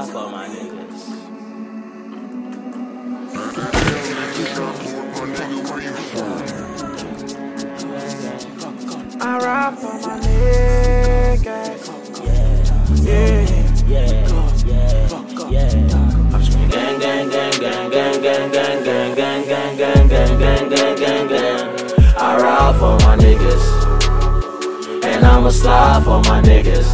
slide for my niggas. I ride for my niggas. I'm screaming gang, gang, gang, gang, gang, gang, gang, gang, gang, gang, gang, gang, gang, gang, gang, gang. I ride for my niggas, and I'ma slide for my niggas.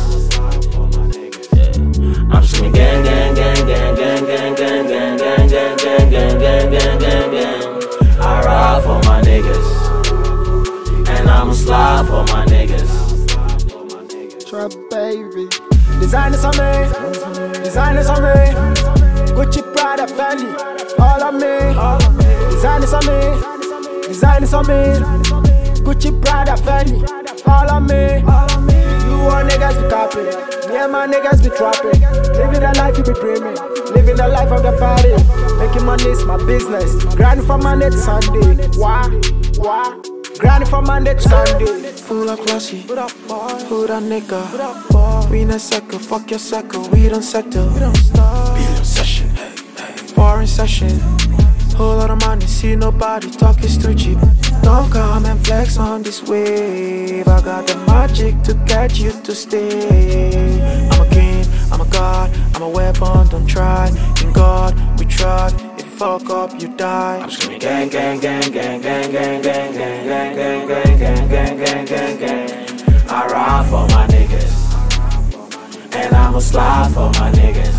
I'm screaming gang, gang, gang, gang, gang, gang, gang, gang, gang, gang, gang, gang, gang, gang, gang, gang. I ride for my niggas, and I'ma slide for my niggas. Trap baby. Designers on me, designers on me. Gucci, Prada, Fendi, all on me. Designers on me, designers on me. Gucci, Prada, Fendi, all on me. You all niggas be copying, me and my niggas be trapping. Living the life you be dreaming, living the life of the party. Making money is my business, grinding from Monday to Sunday. Why? Grinding from Monday to Sunday. Full up classy, who that nigga? We in a circle, fuck your circle, we don't settle. Billion session, hey, hey. Foreign session, whole lot of money, see nobody, talk is too cheap. Don't come and flex on this wave, I got the magic to get you to stay. I'm a king, I'm a god, I'm a weapon, don't try. In God, we trust. Fuck up, you die. I'm screaming gang, gang, gang, gang, gang, gang, gang, gang, gang, gang, gang, gang, gang, gang, gang, gang. I ride for my niggas, and I'ma slide for my niggas.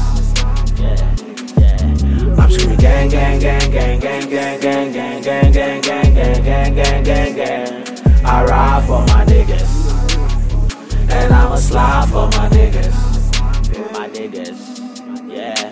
I'm screaming gang, gang, gang, gang, gang, gang, gang, gang, gang, gang, gang, gang, gang, gang, gang, gang. I ride for my niggas, and I'ma slide for my niggas. My niggas, yeah.